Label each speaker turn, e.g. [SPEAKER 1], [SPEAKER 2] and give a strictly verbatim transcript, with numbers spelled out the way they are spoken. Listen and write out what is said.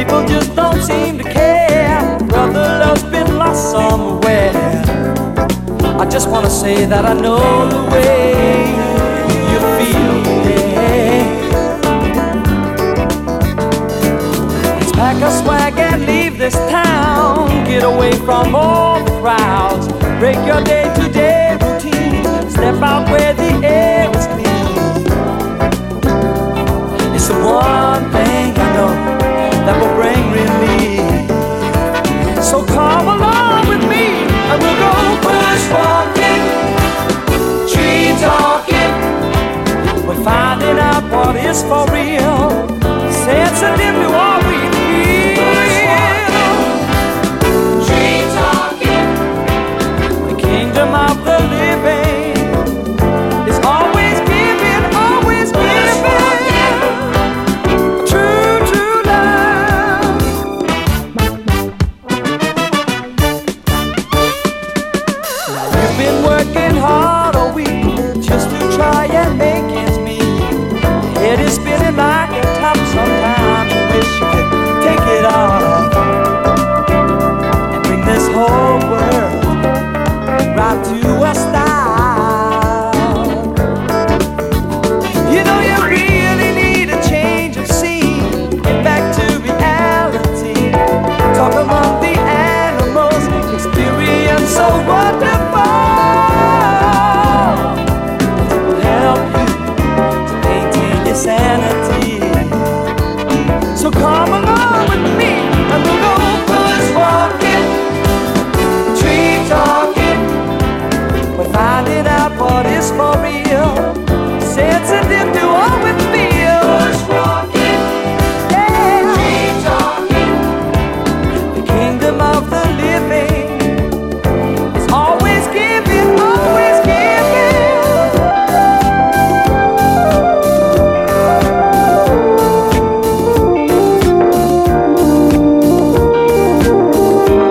[SPEAKER 1] People just don't seem to care. Brother love's been lost somewhere. I just wanna say that I know the way you feel, yeah. Let's pack a swag and leave this town. Get away from all the crowds. Break your day-to-day routine. Step out where the air is clean. It's the one thing I know that will bring relief. So come along with me and we'll go bushwalking, tree talking. We're finding out what is for real.